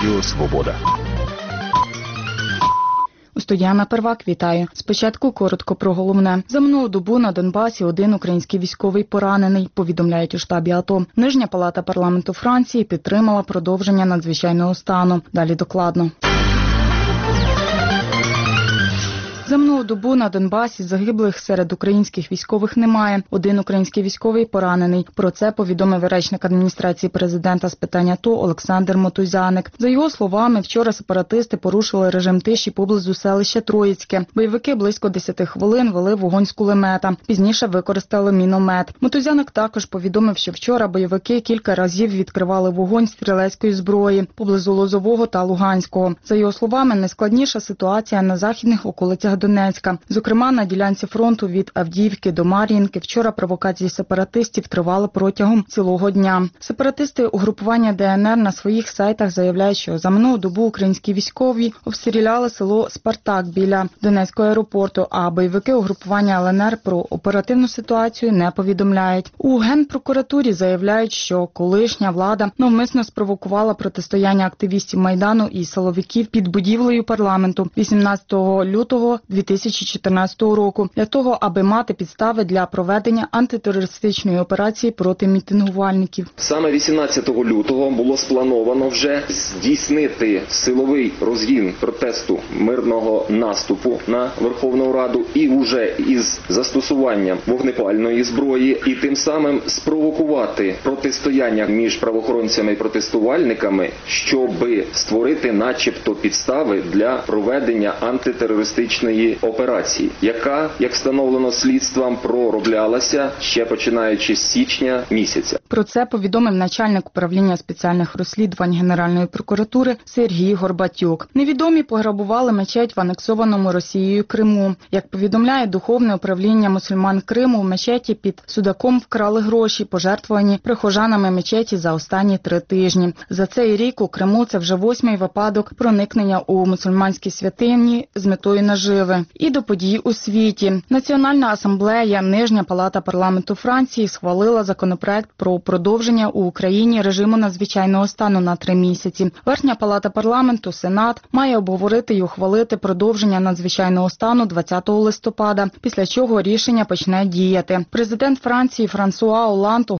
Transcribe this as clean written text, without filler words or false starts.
Радіо Свобода. У студії Анна Первак, вітаю. Спочатку коротко про головне. За минулу добу на Донбасі один український військовий поранений, повідомляють у штабі АТО. Нижня палата парламенту Франції підтримала продовження надзвичайного стану. Далі докладно. За минулу добу на Донбасі загиблих серед українських військових немає. Один український військовий поранений. Про це повідомив речник адміністрації президента з питань АТО Олександр Мотузяник. За його словами, вчора сепаратисти порушили режим тиші поблизу селища Троїцьке. Бойовики близько 10 хвилин вели вогонь з кулемета. Пізніше використали міномет. Мотузяник також повідомив, що вчора бойовики кілька разів відкривали вогонь стрілецької зброї поблизу Лозового та Луганського. За його словами, найскладніша ситуація на західних околицях Донецька. Зокрема, на ділянці фронту від Авдіївки до Мар'їнки вчора провокації сепаратистів тривали протягом цілого дня. Сепаратисти угрупування ДНР на своїх сайтах заявляють, що за минулу добу українські військові обстріляли село Спартак біля Донецького аеропорту, а бойовики угрупування ЛНР про оперативну ситуацію не повідомляють. У Генпрокуратурі заявляють, що колишня влада навмисно спровокувала протистояння активістів Майдану і силовиків під будівлею парламенту 18 лютого 2014 року для того, аби мати підстави для проведення антитерористичної операції проти мітингувальників. Саме 18 лютого було сплановано вже здійснити силовий розгін протесту мирного наступу на Верховну Раду і вже із застосуванням вогнепальної зброї і тим самим спровокувати протистояння між правоохоронцями і протестувальниками, щоб створити начебто підстави для проведення антитерористичної операції, яка, як встановлено слідством, пророблялася ще починаючи з січня місяця. Про це повідомив начальник управління спеціальних розслідувань Генеральної прокуратури Сергій Горбатюк. Невідомі пограбували мечеть в анексованому Росією Криму. Як повідомляє Духовне управління мусульман Криму, в мечеті під Судаком вкрали гроші, пожертвовані прихожанами мечеті за останні 3 тижні. За цей рік у Криму це вже 8-й випадок проникнення у мусульманські святині з метою наживи. І до подій у світі. Національна асамблея, Нижня палата парламенту Франції схвалила законопроект про продовження у Україні режиму надзвичайного стану на 3 місяці. Верхня палата парламенту, Сенат, має обговорити і ухвалити продовження надзвичайного стану 20 листопада, після чого рішення почне діяти. Президент Франції Франсуа Олланд